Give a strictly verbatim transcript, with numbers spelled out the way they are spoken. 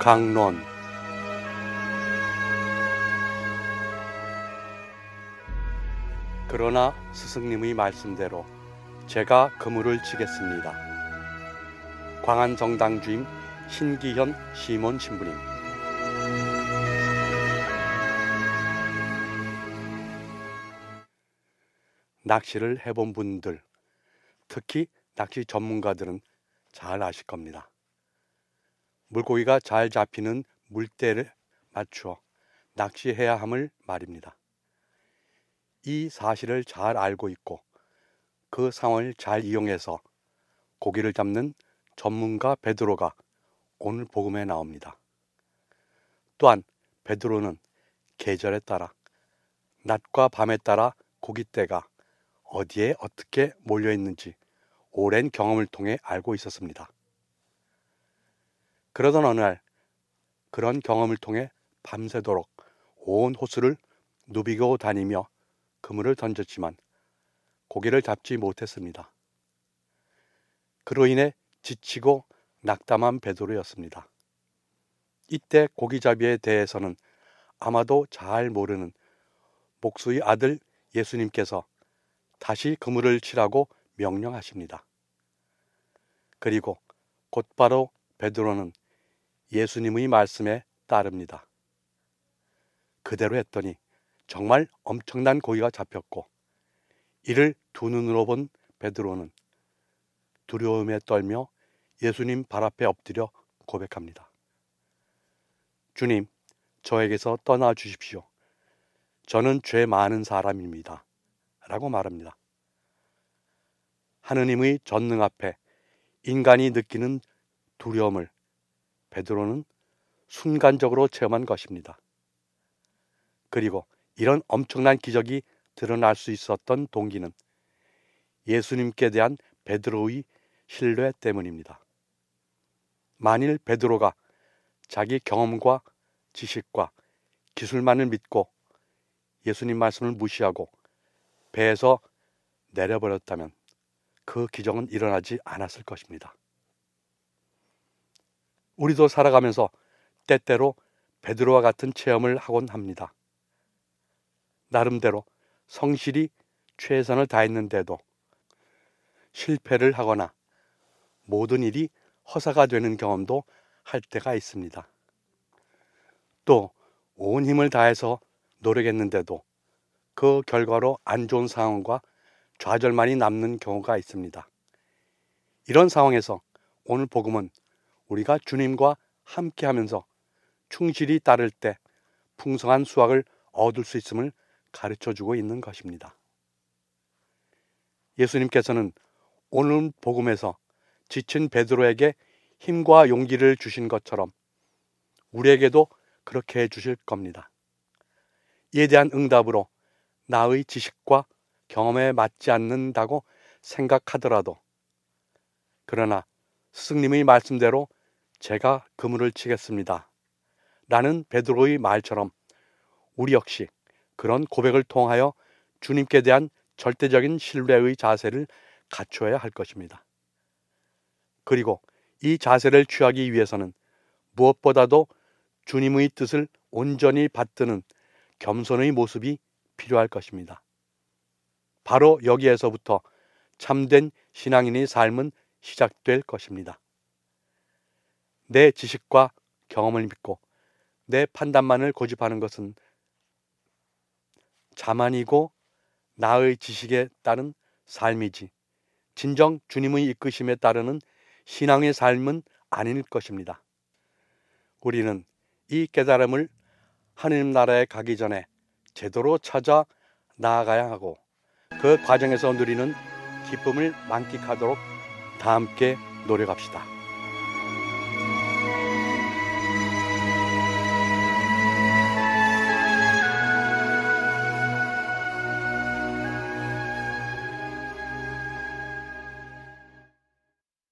강론. 그러나 스승님의 말씀대로 제가 그물을 치겠습니다. 광안성당 주임 신기현 시몬 신부님. 낚시를 해본 분들, 특히 낚시 전문가들은 잘 아실 겁니다. 물고기가 잘 잡히는 물대를 맞추어 낚시해야 함을 말입니다. 이 사실을 잘 알고 있고 그 상황을 잘 이용해서 고기를 잡는 전문가 베드로가 오늘 복음에 나옵니다. 또한 베드로는 계절에 따라, 낮과 밤에 따라 고깃대가 어디에 어떻게 몰려있는지 오랜 경험을 통해 알고 있었습니다. 그러던 어느 날 그런 경험을 통해 밤새도록 온 호수를 누비고 다니며 그물을 던졌지만 고기를 잡지 못했습니다. 그로 인해 지치고 낙담한 베드로였습니다. 이때 고기잡이에 대해서는 아마도 잘 모르는 목수의 아들 예수님께서 다시 그물을 치라고 명령하십니다. 그리고 곧바로 베드로는 예수님의 말씀에 따릅니다. 그대로 했더니 정말 엄청난 고기가 잡혔고 이를 두 눈으로 본 베드로는 두려움에 떨며 예수님 발 앞에 엎드려 고백합니다. 주님, 저에게서 떠나 주십시오. 저는 죄 많은 사람입니다. 라고 말합니다. 하느님의 전능 앞에 인간이 느끼는 두려움을 베드로는 순간적으로 체험한 것입니다. 그리고 이런 엄청난 기적이 드러날 수 있었던 동기는 예수님께 대한 베드로의 신뢰 때문입니다. 만일 베드로가 자기 경험과 지식과 기술만을 믿고 예수님 말씀을 무시하고 배에서 내려버렸다면 그 기적은 일어나지 않았을 것입니다. 우리도 살아가면서 때때로 베드로와 같은 체험을 하곤 합니다. 나름대로 성실히 최선을 다했는데도 실패를 하거나 모든 일이 허사가 되는 경험도 할 때가 있습니다. 또 온 힘을 다해서 노력했는데도 그 결과로 안 좋은 상황과 좌절만이 남는 경우가 있습니다. 이런 상황에서 오늘 복음은 우리가 주님과 함께하면서 충실히 따를 때 풍성한 수확을 얻을 수 있음을 가르쳐주고 있는 것입니다. 예수님께서는 오늘 복음에서 지친 베드로에게 힘과 용기를 주신 것처럼 우리에게도 그렇게 해주실 겁니다. 이에 대한 응답으로 나의 지식과 경험에 맞지 않는다고 생각하더라도 그러나 스승님의 말씀대로 제가 그물을 치겠습니다. 라는 베드로의 말처럼 우리 역시 그런 고백을 통하여 주님께 대한 절대적인 신뢰의 자세를 갖춰야 할 것입니다. 그리고 이 자세를 취하기 위해서는 무엇보다도 주님의 뜻을 온전히 받드는 겸손의 모습이 필요할 것입니다. 바로 여기에서부터 참된 신앙인의 삶은 시작될 것입니다. 내 지식과 경험을 믿고 내 판단만을 고집하는 것은 자만이고 나의 지식에 따른 삶이지 진정 주님의 이끄심에 따르는 신앙의 삶은 아닐 것입니다. 우리는 이 깨달음을 하느님 나라에 가기 전에 제대로 찾아 나아가야 하고 그 과정에서 누리는 기쁨을 만끽하도록 다 함께 노력합시다.